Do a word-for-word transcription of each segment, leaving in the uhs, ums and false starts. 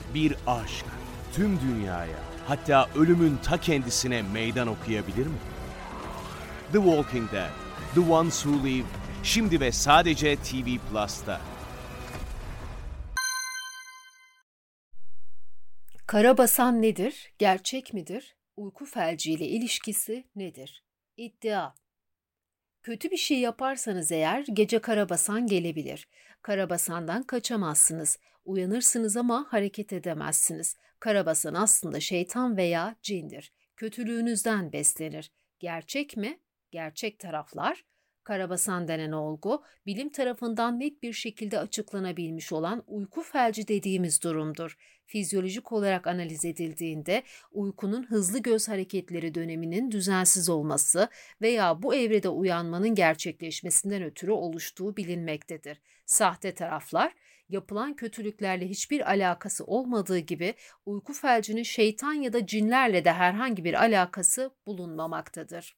Bir aşk tüm dünyaya, hatta ölümün ta kendisine meydan okuyabilir mi? The Walking Dead, The Ones Who Live, şimdi ve sadece T V Plus'ta. Karabasan nedir? Gerçek midir? Uyku felciyle ilişkisi nedir? İddia. Kötü bir şey yaparsanız eğer gece karabasan gelebilir. Karabasandan kaçamazsınız. Uyanırsınız ama hareket edemezsiniz. Karabasan aslında şeytan veya cindir. Kötülüğünüzden beslenir. Gerçek mi? Gerçek taraflar. Karabasan denen olgu, bilim tarafından net bir şekilde açıklanabilmiş olan uyku felci dediğimiz durumdur. Fizyolojik olarak analiz edildiğinde uykunun hızlı göz hareketleri döneminin düzensiz olması veya bu evrede uyanmanın gerçekleşmesinden ötürü oluştuğu bilinmektedir. Sahte taraflar, yapılan kötülüklerle hiçbir alakası olmadığı gibi uyku felcinin şeytan ya da cinlerle de herhangi bir alakası bulunmamaktadır.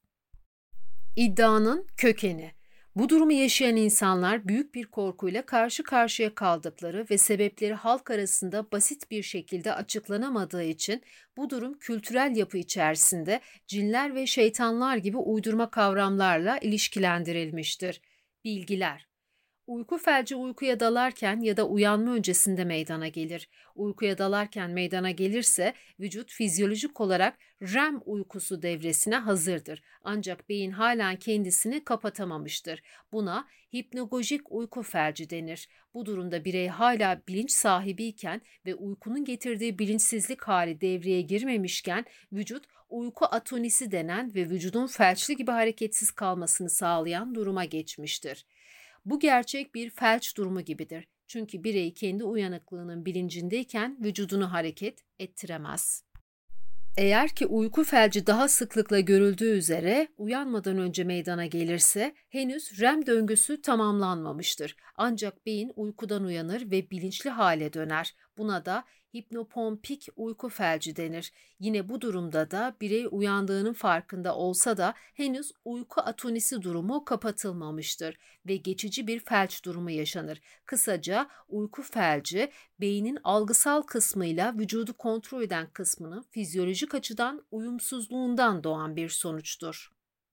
İddianın kökeni. Bu durumu yaşayan insanlar büyük bir korkuyla karşı karşıya kaldıkları ve sebepleri halk arasında basit bir şekilde açıklanamadığı için bu durum kültürel yapı içerisinde cinler ve şeytanlar gibi uydurma kavramlarla ilişkilendirilmiştir. Bilgiler. Uyku felci uykuya dalarken ya da uyanma öncesinde meydana gelir. Uykuya dalarken meydana gelirse vücut fizyolojik olarak R E M uykusu devresine hazırdır. Ancak beyin halen kendisini kapatamamıştır. Buna hipnagojik uyku felci denir. Bu durumda birey hala bilinç sahibiyken ve uykunun getirdiği bilinçsizlik hali devreye girmemişken vücut uyku atonisi denen ve vücudun felçli gibi hareketsiz kalmasını sağlayan duruma geçmiştir. Bu gerçek bir felç durumu gibidir. Çünkü birey kendi uyanıklığının bilincindeyken vücudunu hareket ettiremez. Eğer ki uyku felci daha sıklıkla görüldüğü üzere uyanmadan önce meydana gelirse henüz R E M döngüsü tamamlanmamıştır. Ancak beyin uykudan uyanır ve bilinçli hale döner. Buna da hipnopompik uyku felci denir. Yine bu durumda da birey uyandığının farkında olsa da henüz uyku atonisi durumu kapatılmamıştır ve geçici bir felç durumu yaşanır. Kısaca uyku felci, beynin algısal kısmıyla vücudu kontrol eden kısmının fizyolojik açıdan uyumsuzluğundan doğan bir sonuçtur.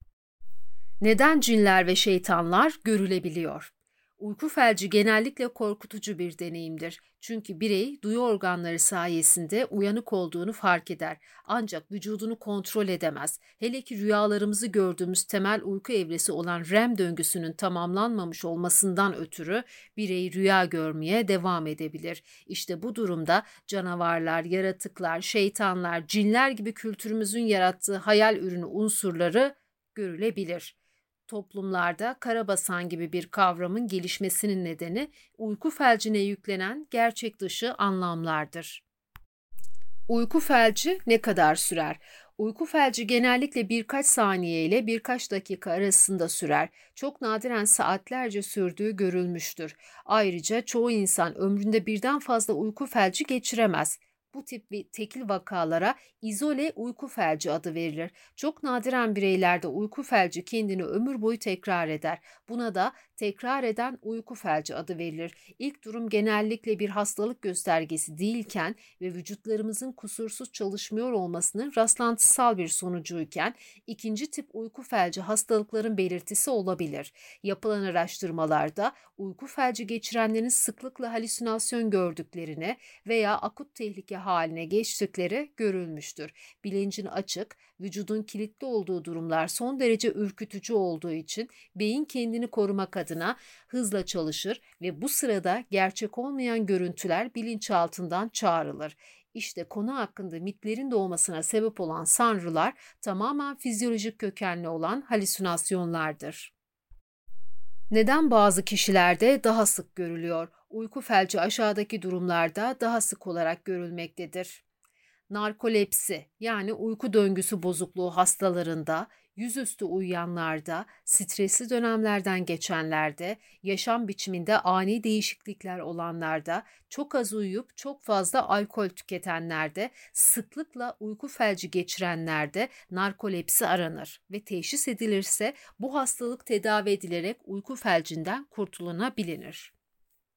Neden cinler ve şeytanlar görülebiliyor? Uyku felci genellikle korkutucu bir deneyimdir. Çünkü birey duyu organları sayesinde uyanık olduğunu fark eder. Ancak vücudunu kontrol edemez. Hele ki rüyalarımızı gördüğümüz temel uyku evresi olan R E M döngüsünün tamamlanmamış olmasından ötürü birey rüya görmeye devam edebilir. İşte bu durumda canavarlar, yaratıklar, şeytanlar, cinler gibi kültürümüzün yarattığı hayal ürünü unsurları görülebilir. Toplumlarda karabasan gibi bir kavramın gelişmesinin nedeni uyku felcine yüklenen gerçek dışı anlamlardır. Uyku felci ne kadar sürer? Uyku felci genellikle birkaç saniye ile birkaç dakika arasında sürer. Çok nadiren saatlerce sürdüğü görülmüştür. Ayrıca çoğu insan ömründe birden fazla uyku felci geçiremez. Bu tip bir tekil vakalara izole uyku felci adı verilir. Çok nadiren bireylerde uyku felci kendini ömür boyu tekrar eder. Buna da tekrar eden uyku felci adı verilir. İlk durum genellikle bir hastalık göstergesi değilken ve vücutlarımızın kusursuz çalışmıyor olmasının rastlantısal bir sonucuyken ikinci tip uyku felci hastalıkların belirtisi olabilir. Yapılan araştırmalarda uyku felci geçirenlerin sıklıkla halüsinasyon gördüklerini veya akut tehlike haline geçtikleri görülmüştür. Bilincin açık, vücudun kilitli olduğu durumlar son derece ürkütücü olduğu için beyin kendini korumak adına hızla çalışır ve bu sırada gerçek olmayan görüntüler bilinçaltından çağrılır. İşte konu hakkında mitlerin doğmasına sebep olan sanrılar tamamen fizyolojik kökenli olan halüsinasyonlardır. Neden bazı kişilerde daha sık görülüyor? Uyku felci aşağıdaki durumlarda daha sık olarak görülmektedir. Narkolepsi yani uyku döngüsü bozukluğu hastalarında, yüzüstü uyuyanlarda, stresli dönemlerden geçenlerde, yaşam biçiminde ani değişiklikler olanlarda, çok az uyuyup çok fazla alkol tüketenlerde, sıklıkla uyku felci geçirenlerde narkolepsi aranır ve teşhis edilirse bu hastalık tedavi edilerek uyku felcinden kurtulunabilir.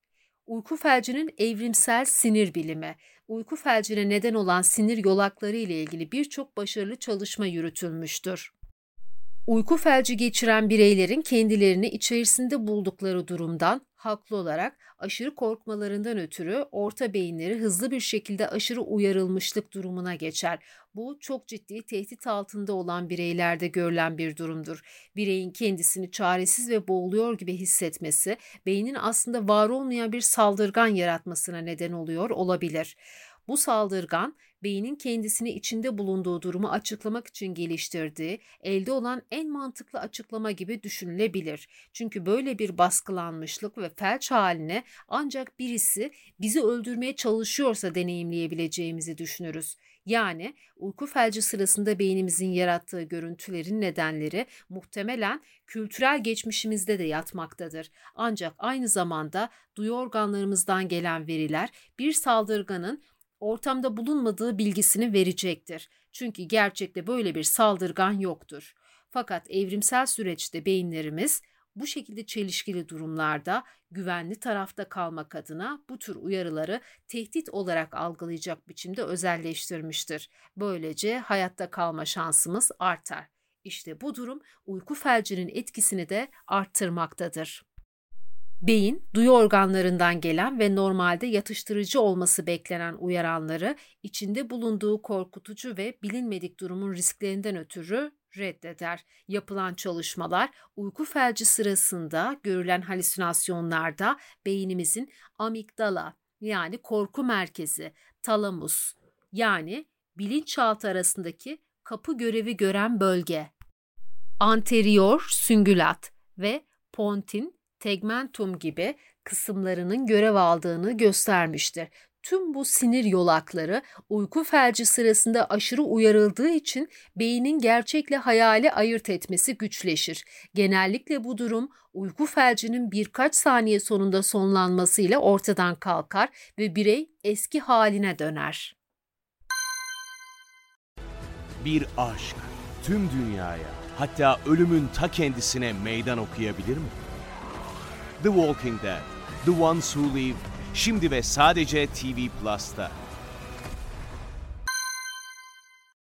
Uyku felcinin evrimsel sinir bilimi. Uyku felcine neden olan sinir yolakları ile ilgili birçok başarılı çalışma yürütülmüştür. Uyku felci geçiren bireylerin kendilerini içerisinde buldukları durumdan haklı olarak aşırı korkmalarından ötürü orta beyinleri hızlı bir şekilde aşırı uyarılmışlık durumuna geçer. Bu çok ciddi tehdit altında olan bireylerde görülen bir durumdur. Bireyin kendisini çaresiz ve boğuluyor gibi hissetmesi, beynin aslında var olmayan bir saldırgan yaratmasına neden oluyor olabilir. Bu saldırgan, beynin kendisini içinde bulunduğu durumu açıklamak için geliştirdiği, elde olan en mantıklı açıklama gibi düşünülebilir. Çünkü böyle bir baskılanmışlık ve felç haline ancak birisi bizi öldürmeye çalışıyorsa deneyimleyebileceğimizi düşünürüz. Yani uyku felci sırasında beynimizin yarattığı görüntülerin nedenleri muhtemelen kültürel geçmişimizde de yatmaktadır. Ancak aynı zamanda duyu organlarımızdan gelen veriler bir saldırganın ortamda bulunmadığı bilgisini verecektir. Çünkü gerçekte böyle bir saldırgan yoktur. Fakat evrimsel süreçte beyinlerimiz bu şekilde çelişkili durumlarda güvenli tarafta kalmak adına bu tür uyarıları tehdit olarak algılayacak biçimde özelleştirmiştir. Böylece hayatta kalma şansımız artar. İşte bu durum uyku felcinin etkisini de arttırmaktadır. Beyin, duyu organlarından gelen ve normalde yatıştırıcı olması beklenen uyaranları içinde bulunduğu korkutucu ve bilinmedik durumun risklerinden ötürü reddeder. Yapılan çalışmalar uyku felci sırasında görülen halüsinasyonlarda beynimizin amigdala yani korku merkezi, talamus yani bilinçaltı arasındaki kapı görevi gören bölge, anterior süngülat ve pontin tegmentum gibi kısımlarının görev aldığını göstermiştir. Tüm bu sinir yolakları uyku felci sırasında aşırı uyarıldığı için beynin gerçekle hayali ayırt etmesi güçleşir. Genellikle bu durum uyku felcinin birkaç saniye sonunda sonlanmasıyla ortadan kalkar ve birey eski haline döner. Bir aşk tüm dünyaya, hatta ölümün ta kendisine meydan okuyabilir mi? The Walking Dead, The Ones Who Live, şimdi ve sadece T V Plus'ta.